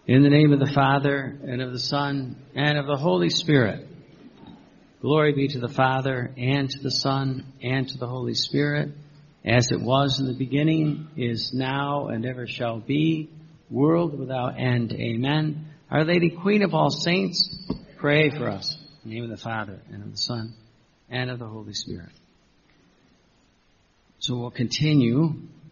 In the name of the Father, and of the Son, and of the Holy Spirit. Glory be to the Father, and to the Son, and to the Holy Spirit, as it was in the beginning, is now, and ever shall be, world without end. Amen. Our Lady, Queen of all saints, pray for us. In the name of the Father, and of the Son, and of the Holy Spirit. So we'll continue.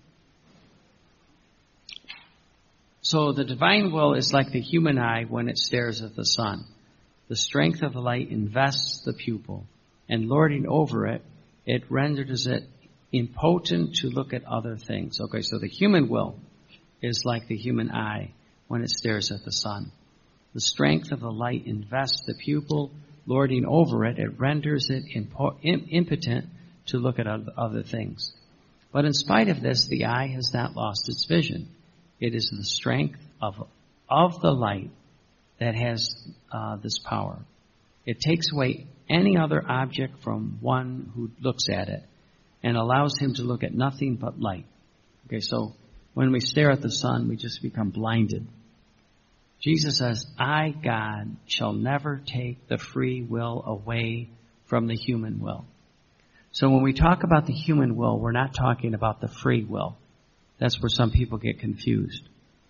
So the divine will is like the human eye when it stares at the sun. The strength of the light invests the pupil, and lording over it, it renders it impotent to look at other things. Okay, so the human will is like the human eye when it stares at the sun. The strength of the light invests the pupil, lording over it, it renders it impotent to look at other things. But in spite of this, the eye has not lost its vision. It is the strength of the light that has this power. It takes away any other object from one who looks at it and allows him to look at nothing but light. Okay, so when we stare at the sun, we just become blinded. Jesus says, I, God, shall never take the free will away from the human will. So when we talk about the human will, we're not talking about the free will. That's where some people get confused.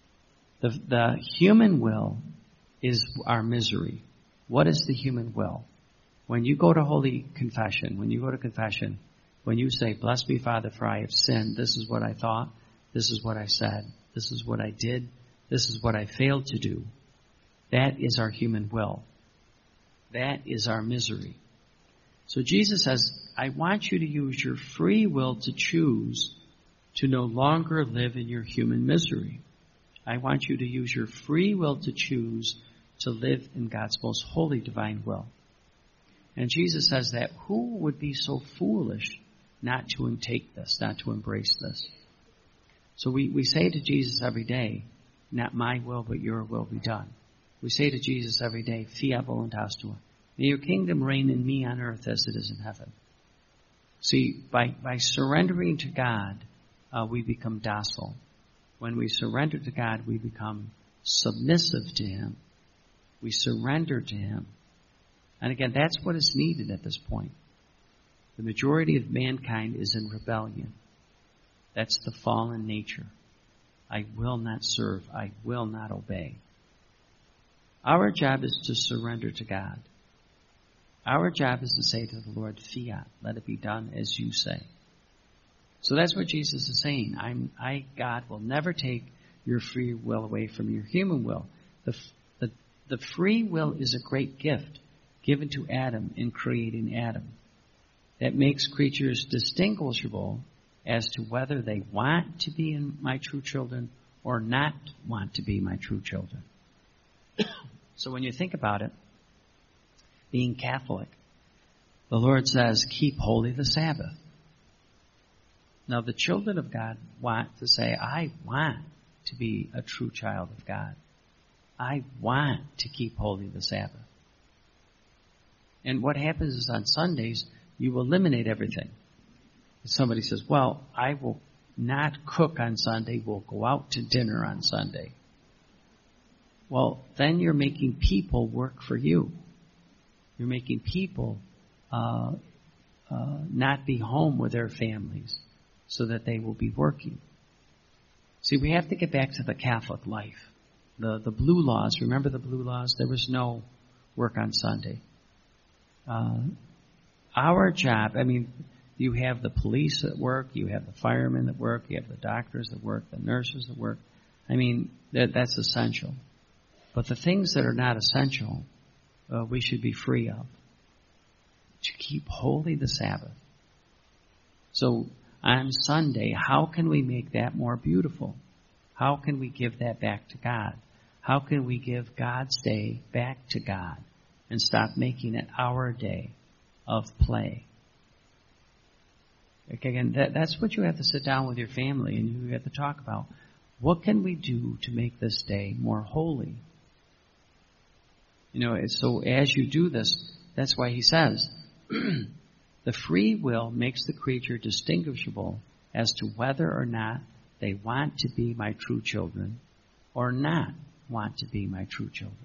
The human will is our misery. What is the human will? When you go to Holy Confession, when you say, bless me, Father, for I have sinned, this is what I thought, this is what I said, this is what I did, this is what I failed to do. That is our human will. That is our misery. So Jesus says, I want you to use your free will to choose to no longer live in your human misery. I want you to use your free will to choose to live in God's most holy divine will. And Jesus says that who would be so foolish not to take this, not to embrace this? So we say to Jesus every day, not my will, but your will be done. We say to Jesus every day, fiat voluntas tua. May your kingdom reign in me on earth as it is in heaven. See, by surrendering to God, we become docile. When we surrender to God, we become submissive to Him. We surrender to Him. And again, that's what is needed at this point. The majority of mankind is in rebellion. That's the fallen nature. I will not serve. I will not obey. Our job is to surrender to God. Our job is to say to the Lord, fiat, let it be done as you say. So that's what Jesus is saying. I, God, will never take your free will away from your human will. The free will is a great gift given to Adam in creating Adam that makes creatures distinguishable as to whether they want to be my true children or not want to be my true children. So when you think about it, being Catholic, the Lord says, keep holy the Sabbath. Now, the children of God want to say, I want to be a true child of God. I want to keep holy the Sabbath. And what happens is on Sundays, you eliminate everything. If somebody says, well, I will not cook on Sunday, we'll go out to dinner on Sunday. Well, then you're making people work for you. You're making people not be home with their families so that they will be working. See, we have to get back to the Catholic life. The blue laws, remember the blue laws? There was no work on Sunday. Our job, you have the police at work, you have the firemen at work, you have the doctors at work, the nurses at work. That's essential. But the things that are not essential, we should be free of. To keep holy the Sabbath. So on Sunday, how can we make that more beautiful? How can we give that back to God? How can we give God's day back to God and stop making it our day of play? Again, that's what you have to sit down with your family and you have to talk about. What can we do to make this day more holy? So as you do this, that's why he says, the free will makes the creature distinguishable as to whether or not they want to be my true children or not. want to be my true children.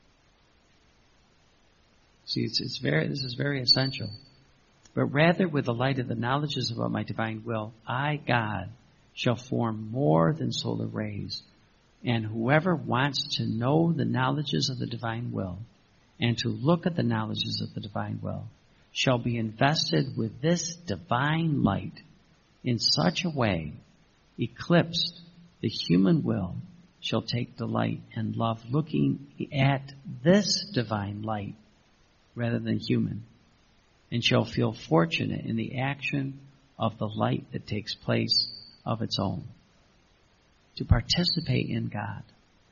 See, this is very essential. But rather with the light of the knowledges about my divine will, I, God, shall form more than solar rays. And whoever wants to know the knowledges of the divine will and to look at the knowledges of the divine will shall be invested with this divine light in such a way, eclipsed, the human will shall take delight and love looking at this divine light rather than human, and shall feel fortunate in the action of the light that takes place of its own, to participate in God.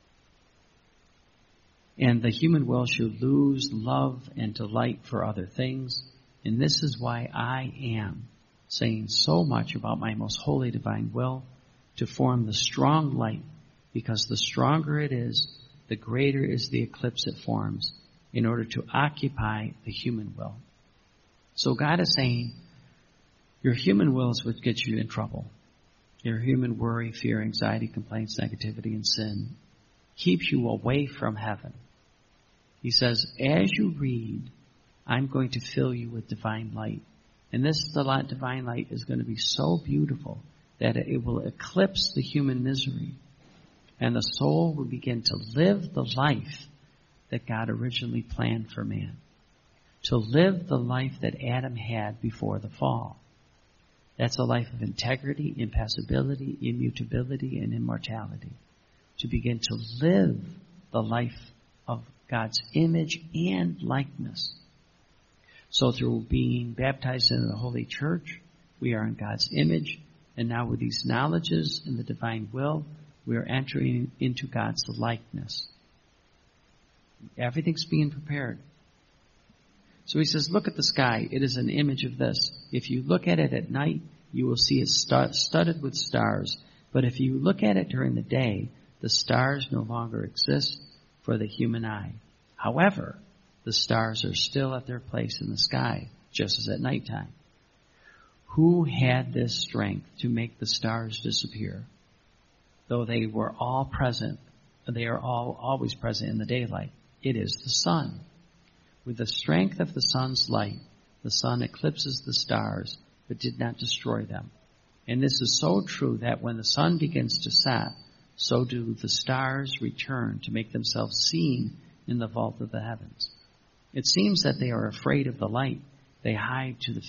And the human will should lose love and delight for other things, and this is why I am saying so much about my most holy divine will, to form the strong light, because the stronger it is, the greater is the eclipse it forms, in order to occupy the human will. So God is saying, your human will is what gets you in trouble. Your human worry, fear, anxiety, complaints, negativity, and sin keeps you away from heaven. He says, as you read, I'm going to fill you with divine light. And this divine light is going to be so beautiful that it will eclipse the human misery. And the soul will begin to live the life that God originally planned for man. To live the life that Adam had before the fall. That's a life of integrity, impassibility, immutability, and immortality. To begin to live the life of God's image and likeness. So through being baptized into the Holy Church, we are in God's image. And now with these knowledges and the divine will, we are entering into God's likeness. Everything's being prepared. So he says, look at the sky. It is an image of this. If you look at it at night, you will see it studded with stars. But if you look at it during the day, the stars no longer exist for the human eye. However, the stars are still at their place in the sky, just as at nighttime. Who had this strength to make the stars disappear? Though they were all present, they are all always present in the daylight. It is the sun. With the strength of the sun's light, the sun eclipses the stars, but did not destroy them. And this is so true that when the sun begins to set, so do the stars return to make themselves seen in the vault of the heavens. It seems that they are afraid of the light. They hide to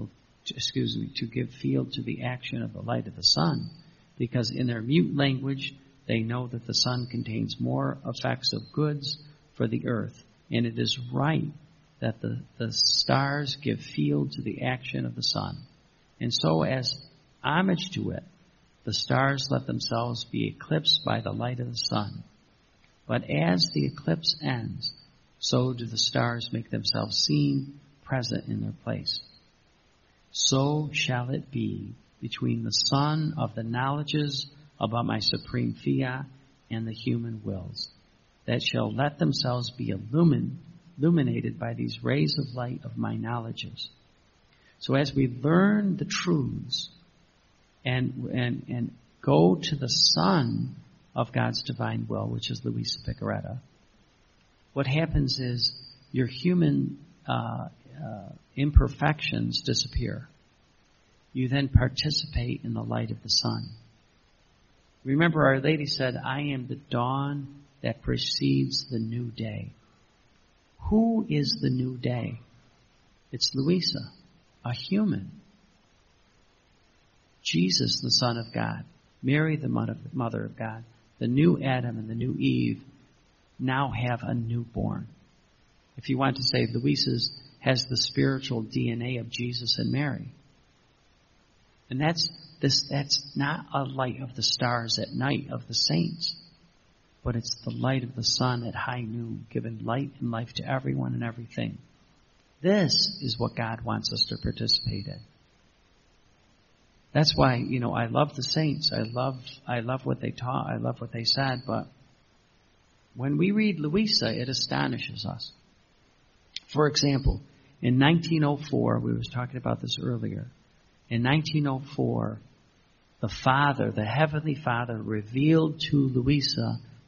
give field to the action of the light of the sun, because in their mute language, they know that the sun contains more effects of goods for the earth. And it is right that the stars give field to the action of the sun. And so as homage to it, the stars let themselves be eclipsed by the light of the sun. But as the eclipse ends, so do the stars make themselves seen, present in their place. So shall it be between the sun of the knowledges about my supreme fiat and the human wills, that shall let themselves be illuminated by these rays of light of my knowledges. So as we learn the truths and go to the sun of God's divine will, which is Luisa Picaretta, what happens is your human imperfections disappear. You then participate in the light of the sun. Remember, Our Lady said, I am the dawn that precedes the new day. Who is the new day? It's Luisa, a human. Jesus, the Son of God. Mary, the Mother of God. The new Adam and the new Eve now have a newborn. If you want to say, Luisa has the spiritual DNA of Jesus and Mary. And that's not a light of the stars at night of the saints, but it's the light of the sun at high noon, giving light and life to everyone and everything. This is what God wants us to participate in. That's why, I love the saints. I love what they taught. I love what they said. But when we read Luisa, it astonishes us. For example, in 1904, we were talking about this earlier. In 1904, the Heavenly Father revealed to Luisa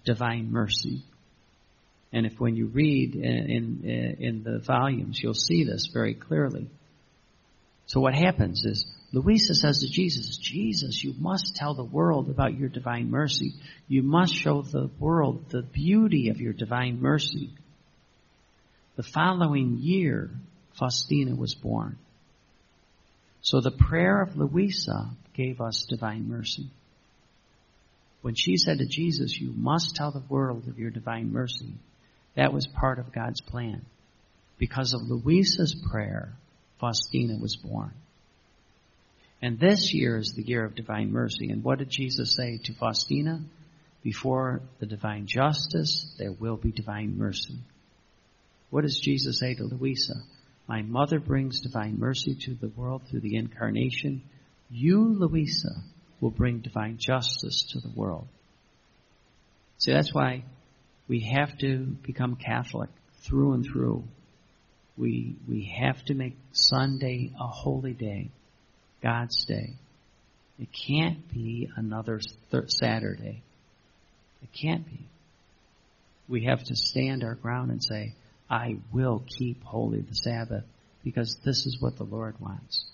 divine mercy. And if when you read in the volumes, you'll see this very clearly. So what happens is, Louisa says to Jesus, Jesus, you must tell the world about your divine mercy. You must show the world the beauty of your divine mercy. The following year, Faustina was born. So the prayer of Louisa gave us divine mercy. When she said to Jesus, you must tell the world of your divine mercy, that was part of God's plan. Because of Louisa's prayer, Faustina was born. And this year is the year of divine mercy. And what did Jesus say to Faustina? Before the divine justice, there will be divine mercy. What does Jesus say to Louisa? My mother brings divine mercy to the world through the incarnation. You, Louisa, will bring divine justice to the world. See, that's why we have to become Catholic through and through. We have to make Sunday a holy day, God's day. It can't be another Saturday. It can't be. We have to stand our ground and say, I will keep holy the Sabbath because this is what the Lord wants.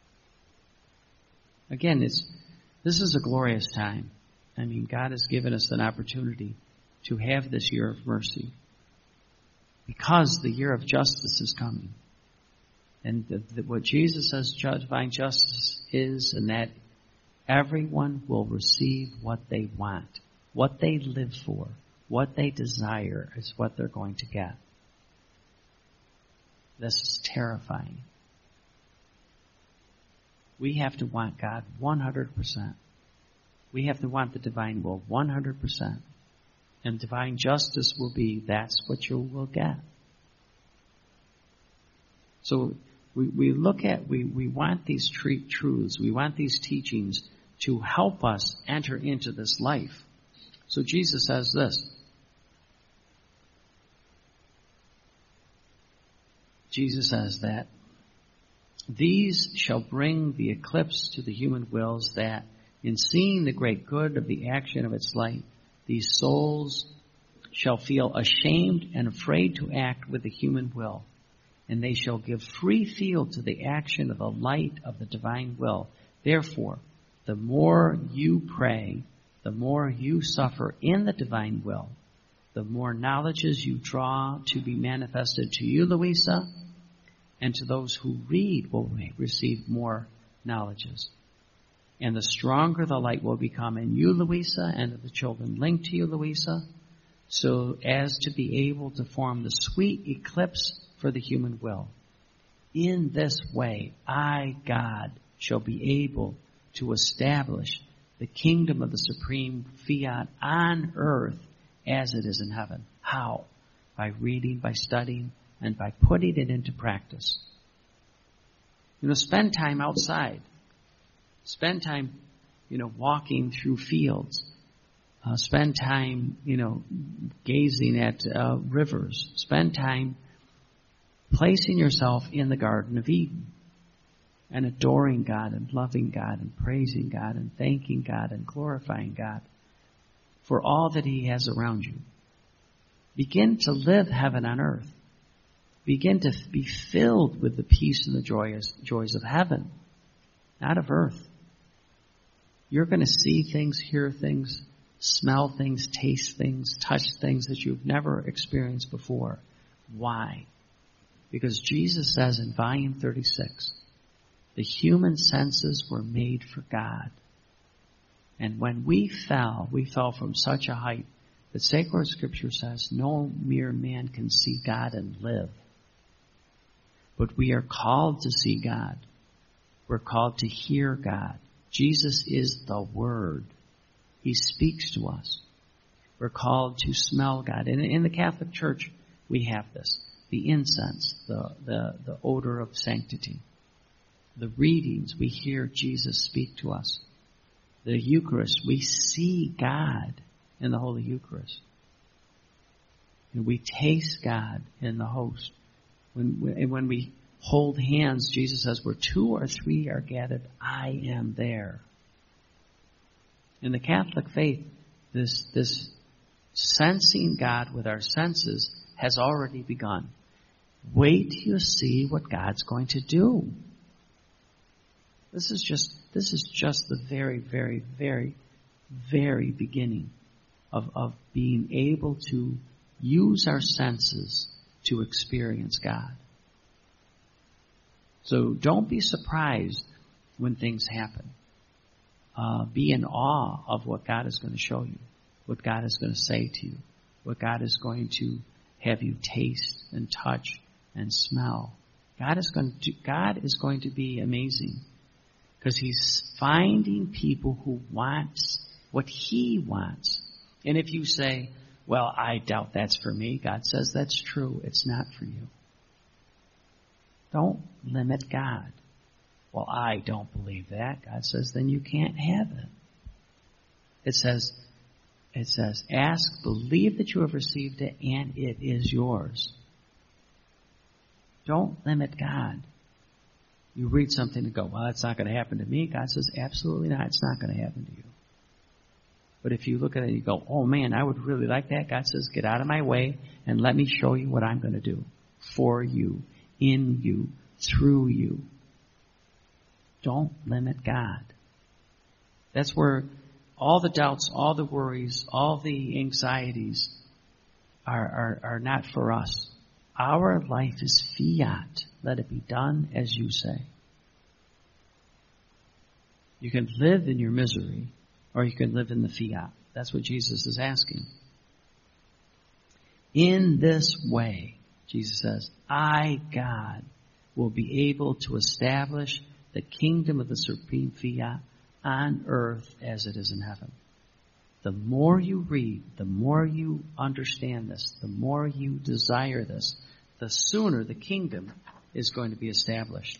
Again, this is a glorious time. I mean, God has given us an opportunity to have this year of mercy because the year of justice is coming. And what Jesus says divine justice is, and that everyone will receive what they want, what they live for, what they desire is what they're going to get. This is terrifying. We have to want God 100%. We have to want the divine will 100%. And divine justice will be, that's what you will get. So we look at, we want these truths, we want these teachings to help us enter into this life. So Jesus says this. Jesus says that these shall bring the eclipse to the human wills, that in seeing the great good of the action of its light, these souls shall feel ashamed and afraid to act with the human will, and they shall give free field to the action of the light of the divine will. Therefore, the more you pray, the more you suffer in the divine will, the more knowledges you draw to be manifested to you, Louisa, and to those who read will receive more knowledges. And the stronger the light will become in you, Louisa, and of the children linked to you, Louisa, so as to be able to form the sweet eclipse for the human will. In this way, I, God, shall be able to establish the kingdom of the supreme fiat on earth as it is in heaven. How? By reading, by studying, and by putting it into practice. Spend time outside. Spend time, walking through fields. Spend time, gazing at rivers. Spend time placing yourself in the Garden of Eden and adoring God and loving God and praising God and thanking God and glorifying God for all that He has around you. Begin to live heaven on earth. Begin to be filled with the peace and the joys of heaven, not of earth. You're going to see things, hear things, smell things, taste things, touch things that you've never experienced before. Why? Because Jesus says in volume 36, the human senses were made for God. And when we fell from such a height that sacred scripture says no mere man can see God and live. But we are called to see God. We're called to hear God. Jesus is the Word. He speaks to us. We're called to smell God. And in the Catholic Church, we have this. The incense, the odor of sanctity. The readings, we hear Jesus speak to us. The Eucharist, we see God in the Holy Eucharist. And we taste God in the host. When we hold hands, Jesus says, where 2 or 3 are gathered, I am there. In the Catholic faith, this Sensing God with our senses has already begun. Wait till you see what God's going to do. This is just the very, very, very, very beginning of being able to use our senses to experience God. So don't be surprised when things happen. Be in awe of what God is going to show you, what God is going to say to you, what God is going to have you taste and touch and smell. God is going to be amazing because He's finding people who want what He wants. And if you say, well, I doubt that's for me, God says that's true. It's not for you. Don't limit God. Well, I don't believe that. God says, then you can't have it. It says, ask, believe that you have received it, and it is yours. Don't limit God. You read something and go, well, that's not going to happen to me. God says, absolutely not. It's not going to happen to you. But if you look at it and you go, oh man, I would really like that. God says, get out of my way and let me show you what I'm going to do for you, in you, through you. Don't limit God. That's where all the doubts, all the worries, all the anxieties are not for us. Our life is fiat. Let it be done as you say. You can live in your misery, or you can live in the fiat. That's what Jesus is asking. In this way, Jesus says, I, God, will be able to establish the kingdom of the supreme fiat on earth as it is in heaven. The more you read, the more you understand this, the more you desire this, the sooner the kingdom is going to be established.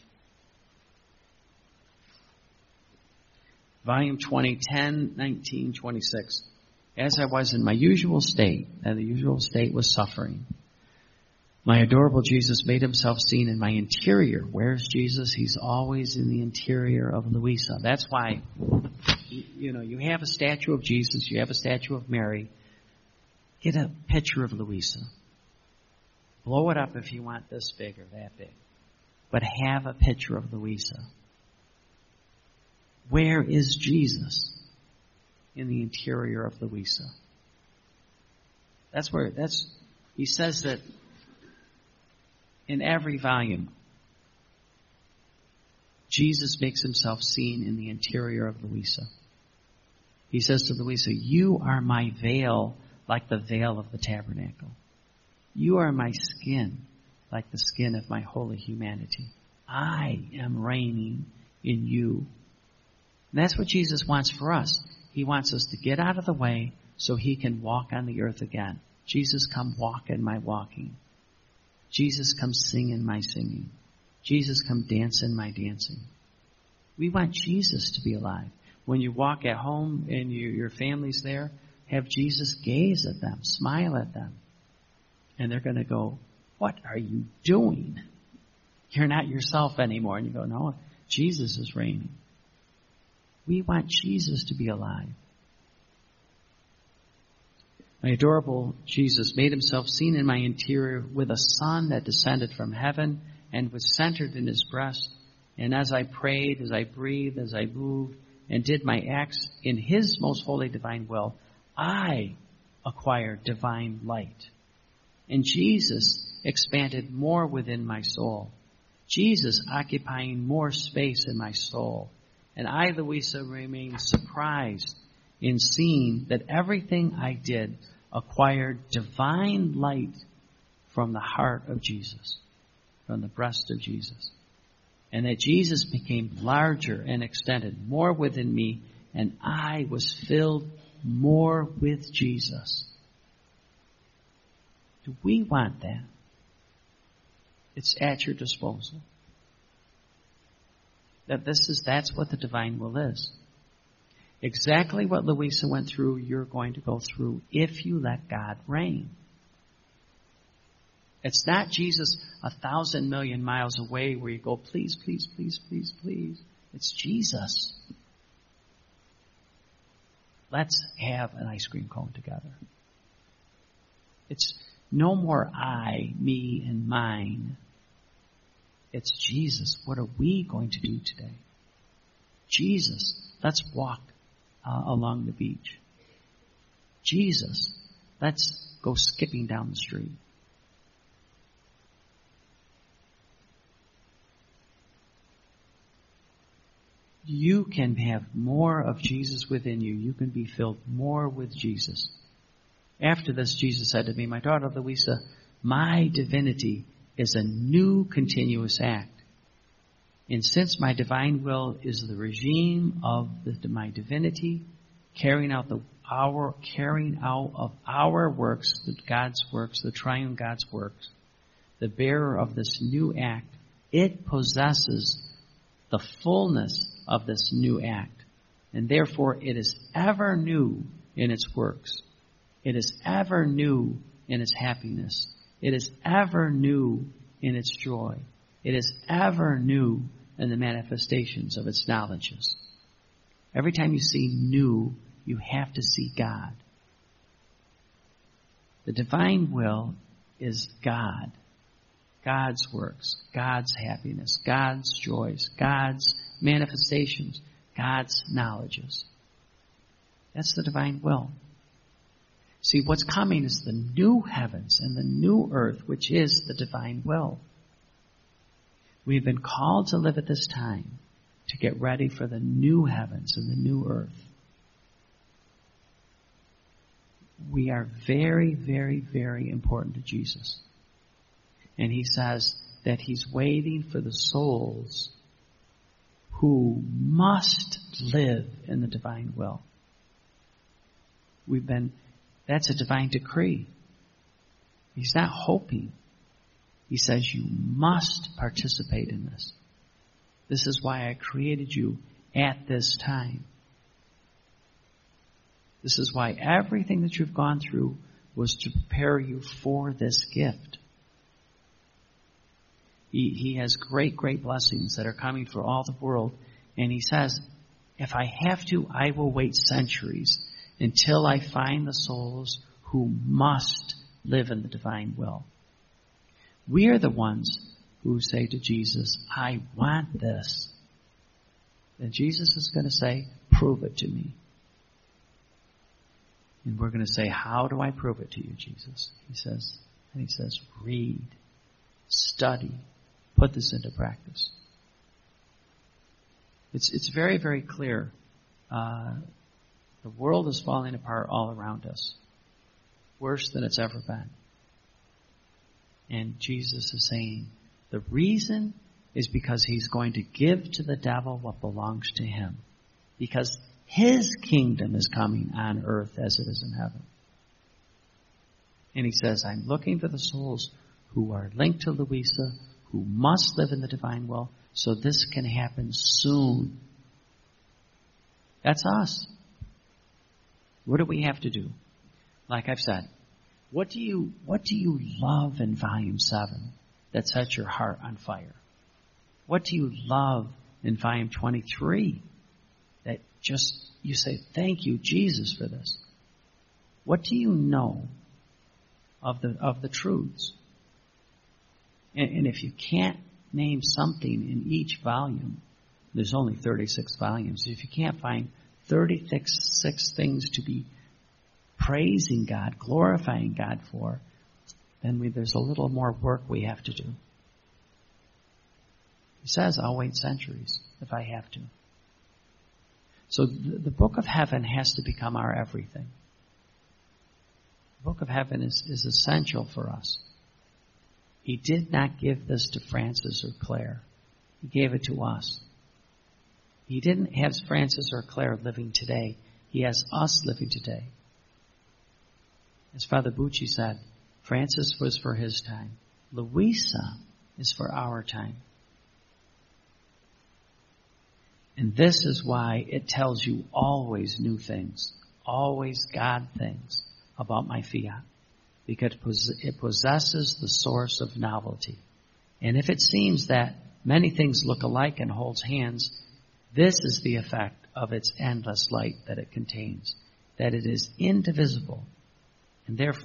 Volume 20, 10, 19, 26. As I was in my usual state, and the usual state was suffering, my adorable Jesus made Himself seen in my interior. Where's Jesus? He's always in the interior of Louisa. That's why, you have a statue of Jesus, you have a statue of Mary. Get a picture of Louisa. Blow it up if you want this big or that big. But have a picture of Louisa. Where is Jesus? In the interior of Louisa. He says that in every volume, Jesus makes Himself seen in the interior of Louisa. He says to Louisa, you are my veil like the veil of the tabernacle. You are my skin like the skin of my holy humanity. I am reigning in you. And that's what Jesus wants for us. He wants us to get out of the way so He can walk on the earth again. Jesus, come walk in my walking. Jesus, come sing in my singing. Jesus, come dance in my dancing. We want Jesus to be alive. When you walk at home and your family's there, have Jesus gaze at them, smile at them. And they're going to go, what are you doing? You're not yourself anymore. And you go, no, Jesus is reigning. We want Jesus to be alive. My adorable Jesus made Himself seen in my interior with a sun that descended from heaven and was centered in His breast. And as I prayed, as I breathed, as I moved, and did my acts in His most holy divine will, I acquired divine light. And Jesus expanded more within my soul. Jesus occupying more space in my soul. And I, Louisa, remained surprised in seeing that everything I did acquired divine light from the heart of Jesus, from the breast of Jesus. And that Jesus became larger and extended more within me, and I was filled more with Jesus. Do we want that? It's at your disposal. That's what the divine will is. Exactly what Louisa went through, you're going to go through if you let God reign. It's not Jesus 1,000 million miles away where you go, please, please, please, please, please. It's Jesus. Let's have an ice cream cone together. It's no more I, me, and mine. It's Jesus. What are we going to do today? Jesus, let's walk along the beach. Jesus, let's go skipping down the street. You can have more of Jesus within you. You can be filled more with Jesus. After this, Jesus said to me, my daughter Louisa, my divinity is a new continuous act. And since my divine will is the regime of my divinity, carrying out of our works, God's works, the triune God's works, the bearer of this new act, it possesses the fullness of this new act. And therefore it is ever new in its works. It is ever new in its happiness. It is ever new in its joy. It is ever new in the manifestations of its knowledges. Every time you see new, you have to see God. The divine will is God. God's works, God's happiness, God's joys, God's manifestations, God's knowledges. That's the divine will. See, what's coming is the new heavens and the new earth, which is the divine will. We've been called to live at this time to get ready for the new heavens and the new earth. We are very, very, very important to Jesus. And he says that he's waiting for the souls who must live in the divine will. That's a divine decree. He's not hoping. He says you must participate in this. This is why I created you at this time. This is why everything that you've gone through was to prepare you for this gift. He has great, great blessings that are coming for all the world. And he says, if I have to, I will wait centuries until I find the souls who must live in the divine will. We are the ones who say to Jesus, I want this. And Jesus is going to say, prove it to me. And we're going to say, how do I prove it to you, Jesus? He says, read, study, put this into practice. It's very, very clear. The world is falling apart all around us. Worse than it's ever been. And Jesus is saying, the reason is because he's going to give to the devil what belongs to him. Because his kingdom is coming on earth as it is in heaven. And he says, I'm looking for the souls who are linked to Louisa, who must live in the divine will, so this can happen soon. That's us. What do we have to do? Like I've said, what do you love in Volume 7 that sets your heart on fire? What do you love in Volume 23 that just, you say, thank you, Jesus, for this? What do you know of the truths? And if you can't name something in each volume, there's only 36 volumes. If you can't find 36 things to be praising God, glorifying God for, then there's a little more work we have to do. He says, I'll wait centuries if I have to. So the book of heaven has to become our everything. The book of heaven is essential for us. He did not give this to Francis or Claire. He gave it to us. He didn't have Francis or Claire living today. He has us living today. As Father Bucci said, Francis was for his time. Louisa is for our time. And this is why it tells you always new things, always God things about my fiat. Because it possesses the source of novelty. And if it seems that many things look alike and holds hands, this is the effect of its endless light that it contains, that it is indivisible, and therefore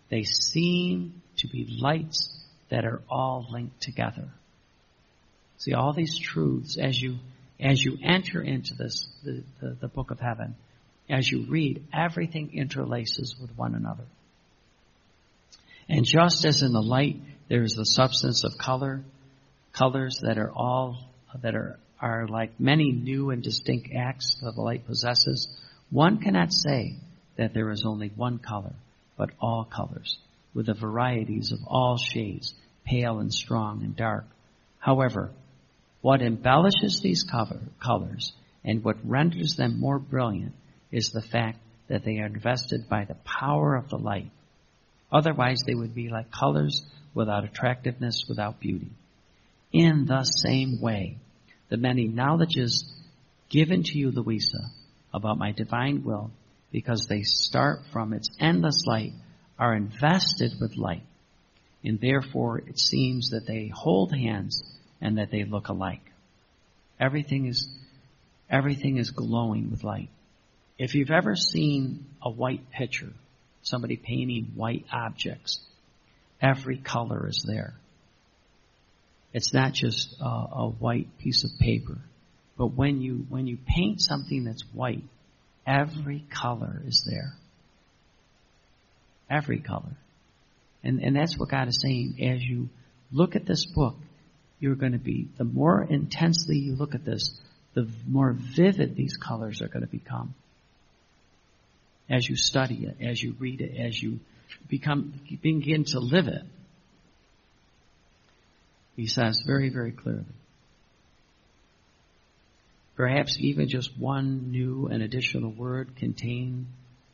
They seem to be lights that are all linked together. See, all these truths, as you enter into this, the book of heaven, as you read, everything interlaces with one another. And just as in the light, there is the substance of colors that are like many new and distinct acts that the light possesses, one cannot say that there is only one color, but all colors, with the varieties of all shades, pale and strong and dark. However, what embellishes these colors and what renders them more brilliant is the fact that they are invested by the power of the light. Otherwise, they would be like colors without attractiveness, without beauty. In the same way, the many knowledges given to you, Louisa, about my divine will, because they start from its endless light, are invested with light. And therefore, it seems that they hold hands and that they look alike. Everything is glowing with light. If you've ever seen a white picture, somebody painting white objects, every color is there. It's not just a white piece of paper. But when you paint something that's white, every color is there. Every color. And that's what God is saying. As you look at this book, you're going to be, the more intensely you look at this, the more vivid these colors are going to become. As you study it, as you read it, as you begin to live it. He says very, very clearly. Perhaps even just one new and additional word contained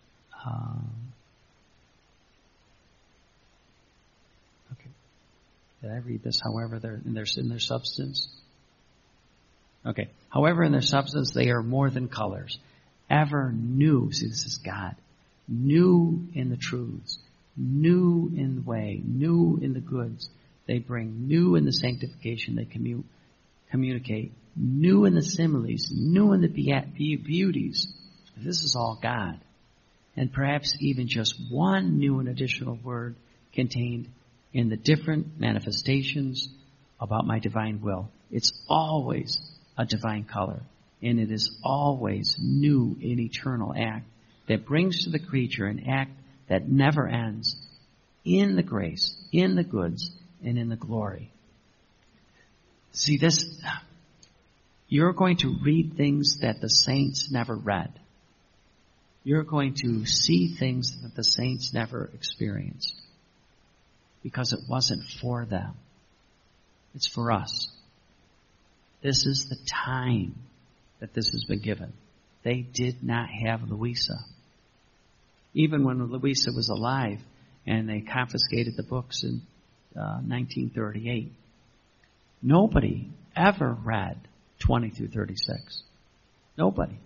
okay. Did I read this? However, they're in their substance. Okay. However, in their substance, they are more than colors. Ever new. See, this is God. New in the truths. New in the way. New in the goods. They bring new in the sanctification. They communicate. New in the similes. New in the beauties. This is all God. And perhaps even just one new and additional word contained in the different manifestations about my divine will. It's always a divine color. And it is always new in eternal act that brings to the creature an act that never ends in the grace, in the goods, and in the glory. See this, you're going to read things that the saints never read. You're going to see things that the saints never experienced. Because it wasn't for them. It's for us. This is the time that this has been given. They did not have Louisa. Even when Louisa was alive and they confiscated the books in 1938, nobody ever read 20 through 36. Nobody.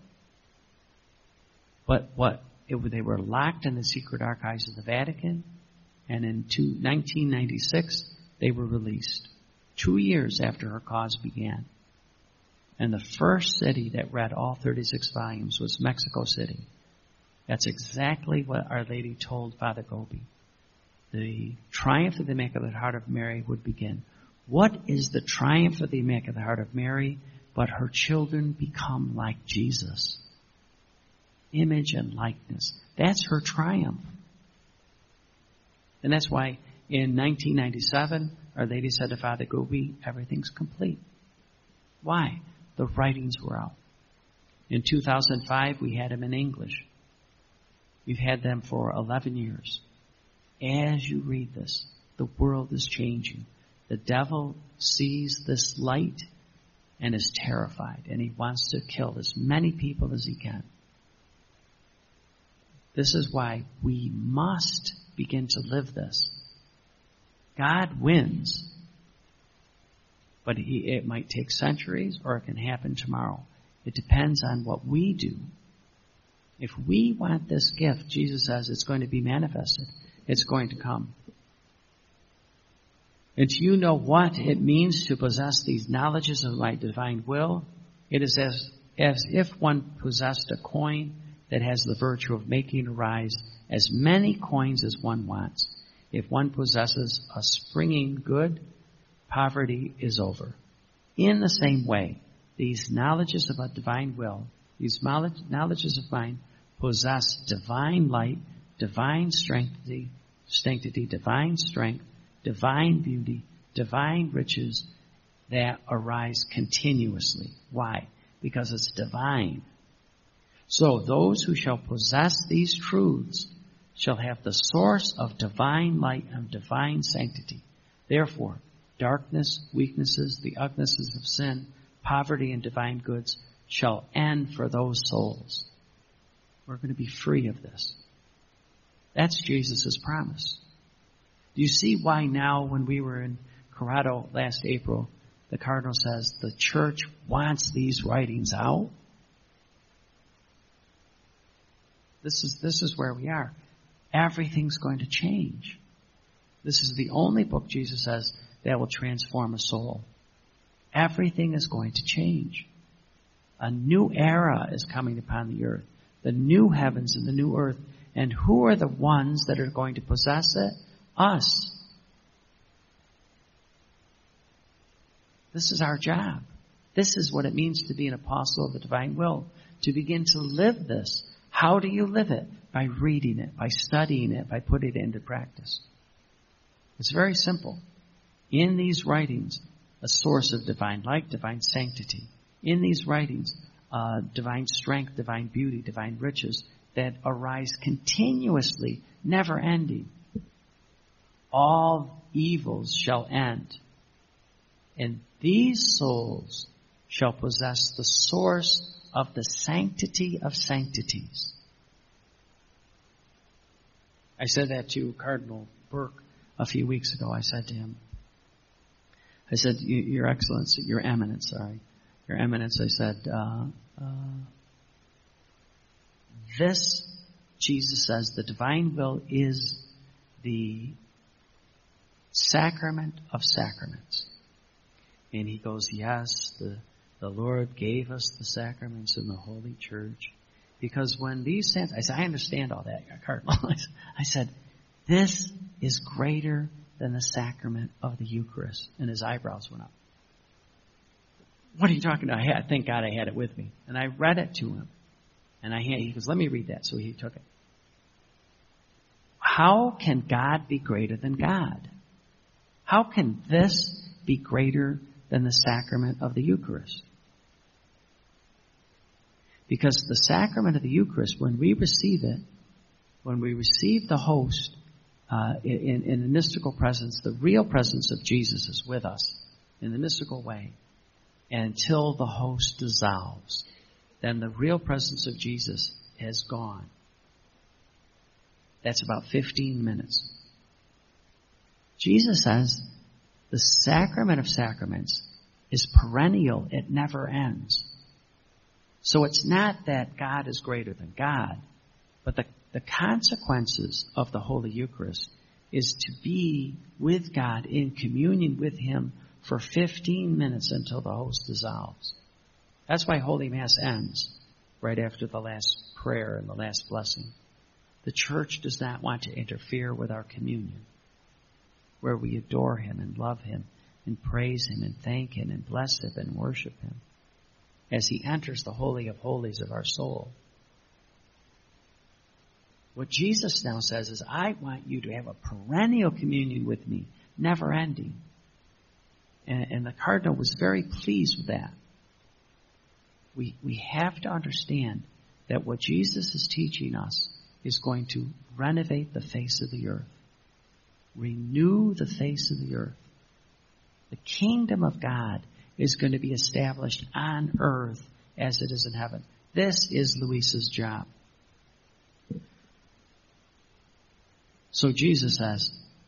But they were locked in the secret archives of the Vatican, and in 1996, they were released. 2 years after her cause began. And the first city that read all 36 volumes was Mexico City. That's exactly what Our Lady told Father Gobi. The triumph of the Immaculate Heart of Mary would begin. What is the triumph of the Immaculate Heart of Mary but her children become like Jesus? Image and likeness. That's her triumph. And that's why in 1997, Our Lady said to Father Gobi, everything's complete. Why? The writings were out. In 2005, we had them in English. We've had them for 11 years. As you read this, the world is changing. The devil sees this light and is terrified, and he wants to kill as many people as he can. This is why we must begin to live this. God wins. But it might take centuries or it can happen tomorrow. It depends on what we do. If we want this gift, Jesus says it's going to be manifested. It's going to come. And do you know what it means to possess these knowledges of my divine will? It is as if one possessed a coin that has the virtue of making arise as many coins as one wants. If one possesses a springing good, poverty is over. In the same way, these knowledges about divine will, these knowledges of mine possess divine light, divine sanctity, divine strength, divine beauty, divine riches that arise continuously. Why? Because it's divine. So those who shall possess these truths shall have the source of divine light and divine sanctity. Therefore, darkness, weaknesses, the uglinesses of sin, poverty, and divine goods shall end for those souls. We're going to be free of this. That's Jesus' promise. Do you see why now, when we were in Corrado last April, the Cardinal says the Church wants these writings out? This is where we are. Everything's going to change. This is the only book, Jesus says, that will transform a soul. Everything is going to change. A new era is coming upon the earth. The new heavens and the new earth. And who are the ones that are going to possess it? Us. This is our job. This is what it means to be an apostle of the divine will. To begin to live this. How do you live it? By reading it, by studying it, by putting it into practice. It's very simple. In these writings, a source of divine light, divine sanctity. In these writings, divine strength, divine beauty, divine riches that arise continuously, never ending. All evils shall end. And these souls shall possess the source of the sanctity of sanctities. I said that to Cardinal Burke a few weeks ago. I said to him, Your Excellency, Your Eminence, I said, this, Jesus says, the divine will is the sacrament of sacraments. And he goes, yes, the Lord gave us the sacraments in the Holy Church. Because when these saints, I said, I understand all that, Cardinal. I said, this is greater than the sacrament of the Eucharist. And his eyebrows went up. What are you talking about? Thank God I had it with me. And I read it to him. And he goes, let me read that. So he took it. How can God be greater than God? How can this be greater than the sacrament of the Eucharist? Because the sacrament of the Eucharist, when we receive it, when we receive the host in the mystical presence, the real presence of Jesus is with us in the mystical way. And until the host dissolves, then the real presence of Jesus has gone. That's about 15 minutes. Jesus says the sacrament of sacraments is perennial. It never ends. So it's not that God is greater than God, but the consequences of the Holy Eucharist is to be with God in communion with Him for 15 minutes until the host dissolves. That's why Holy Mass ends right after the last prayer and the last blessing. The Church does not want to interfere with our communion, where we adore Him and love Him and praise Him and thank Him and bless Him and worship Him as He enters the Holy of Holies of our soul. What Jesus now says is, I want you to have a perennial communion with me, never ending. And the Cardinal was very pleased with that. We have to understand that what Jesus is teaching us is going to renovate the face of the earth. Renew the face of the earth. The kingdom of God is going to be established on earth as it is in heaven. This is Luisa's job. So Jesus says,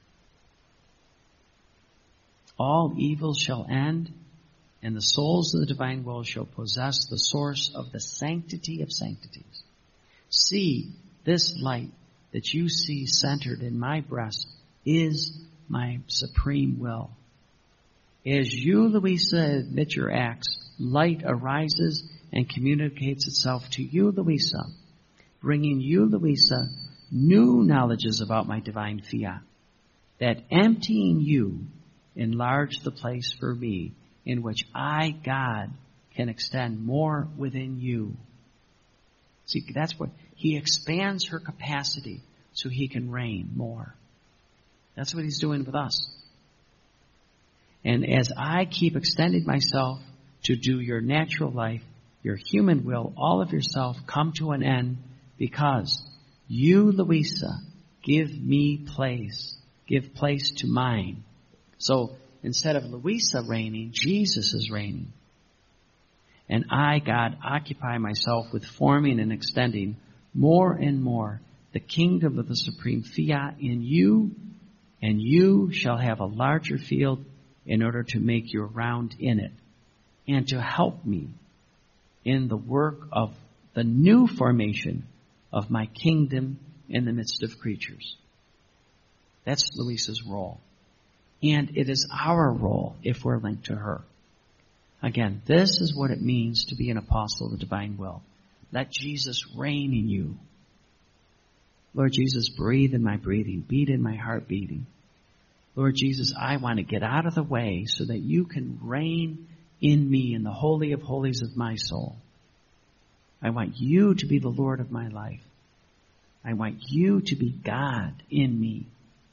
all evil shall end, and the souls of the divine will shall possess the source of the sanctity of sanctities. See, this light that you see centered in my breast is my supreme will. As you, Luisa, admit your acts, light arises and communicates itself to you, Luisa, bringing you, Luisa, new knowledges about my divine fiat. that emptying you enlarge the place for me in which I, God, can extend more within you. See, that's what he expands her capacity so he can reign more. That's what he's doing with us. And as I keep extending myself to do your natural life, your human will, all of yourself, come to an end because you, Louisa, give me place. Give place to mine. So instead of Louisa reigning, Jesus is reigning. And I, God, occupy myself with forming and extending more and more the kingdom of the supreme fiat in you, and you shall have a larger field in order to make your round in it, and to help me in the work of the new formation of my kingdom in the midst of creatures. That's Louisa's role. And it is our role if we're linked to her. Again, this is what it means to be an apostle of the divine will. Let Jesus reign in you. Lord Jesus, breathe in my breathing, beat in my heart beating. Lord Jesus, I want to get out of the way so that you can reign in me in the holy of holies of my soul. I want you to be the Lord of my life. I want you to be God in me.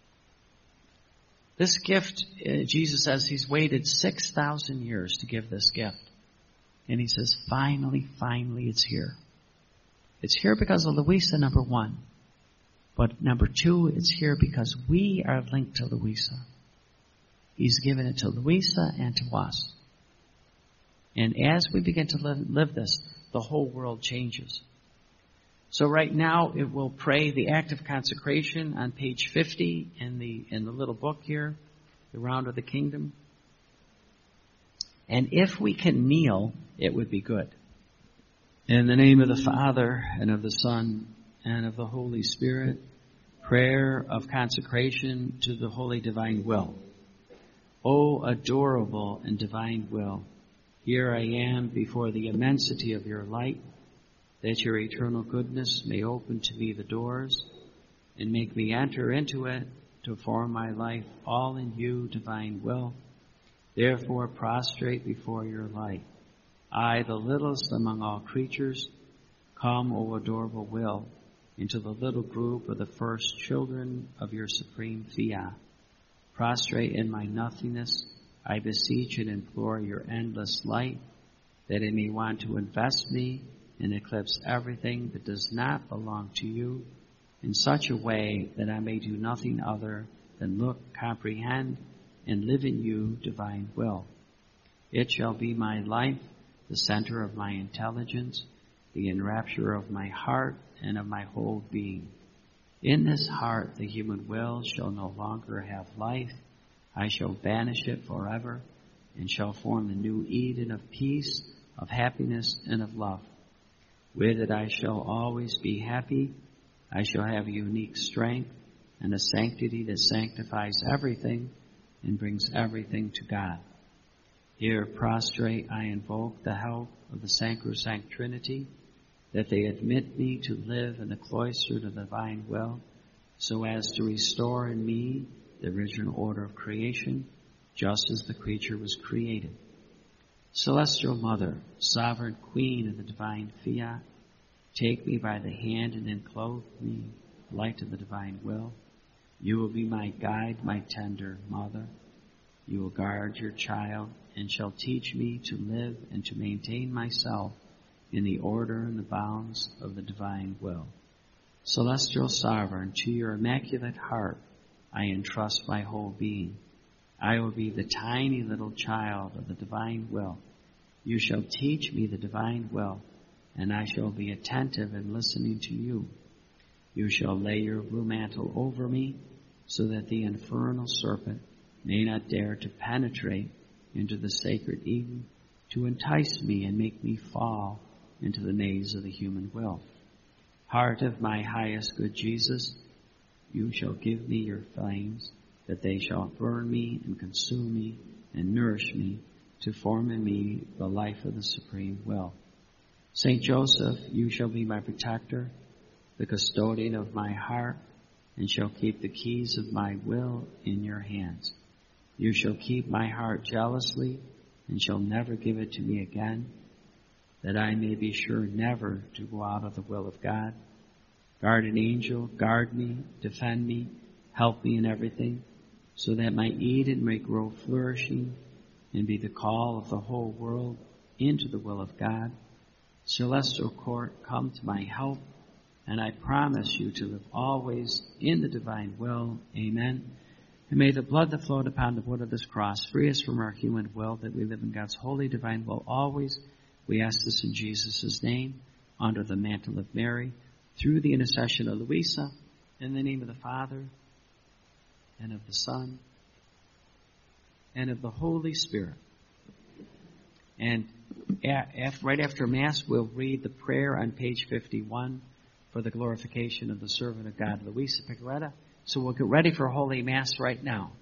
This gift, Jesus says he's waited 6,000 years to give this gift. And he says, finally, it's here. It's here because of Louisa, number one. But number two, it's here because we are linked to Louisa. He's given it to Louisa and to us. And as we begin to live this, the whole world changes. So right now, it will pray the act of consecration on page 50 in the little book here, The Round of the Kingdom. And if we can kneel, it would be good. In the name of the Father, and of the Son, and of the Holy Spirit, prayer of consecration to the holy divine will. O adorable and divine will, here I am before the immensity of your light, that your eternal goodness may open to me the doors and make me enter into it to form my life all in you, divine will. Therefore prostrate before your light. I, the littlest among all creatures, come, O adorable will, into the little group of the first children of your supreme fiat. Prostrate in my nothingness, I beseech and implore your endless light, that it may want to invest me and eclipse everything that does not belong to you in such a way that I may do nothing other than look, comprehend, and live in you, divine will. It shall be my life, the center of my intelligence, the enrapture of my heart and of my whole being. In this heart the human will shall no longer have life. I shall banish it forever and shall form the new Eden of peace, of happiness, and of love. With it I shall always be happy. I shall have unique strength and a sanctity that sanctifies everything and brings everything to God. Here prostrate I invoke the help of the Sacrosanct Trinity, that they admit me to live in the cloister of the divine will, so as to restore in me the original order of creation, just as the creature was created. Celestial Mother, Sovereign Queen of the divine fiat, take me by the hand and enclothe me, light of the divine will. You will be my guide, my tender Mother. You will guard your child and shall teach me to live and to maintain myself in the order and the bounds of the divine will. Celestial Sovereign, to your immaculate heart I entrust my whole being. I will be the tiny little child of the divine will. You shall teach me the divine will, and I shall be attentive in listening to you. You shall lay your blue mantle over me, so that the infernal serpent may not dare to penetrate into the sacred Eden, to entice me and make me fall into the maze of the human will. Heart of my highest good Jesus, you shall give me your flames, that they shall burn me and consume me and nourish me, to form in me the life of the supreme will. Saint Joseph, you shall be my protector, the custodian of my heart, and shall keep the keys of my will in your hands. You shall keep my heart jealously, and shall never give it to me again, that I may be sure never to go out of the will of God. Guardian angel, guard me, defend me, help me in everything, so that my Eden may grow flourishing and be the call of the whole world into the will of God. Celestial court, come to my help, and I promise you to live always in the divine will. Amen. And may the blood that flowed upon the wood of this cross free us from our human will, that we live in God's holy divine will always. We ask this in Jesus' name, under the mantle of Mary, through the intercession of Louisa, in the name of the Father, and of the Son, and of the Holy Spirit. And right after Mass, we'll read the prayer on page 51 for the glorification of the servant of God, Louisa Picaretta. So we'll get ready for Holy Mass right now.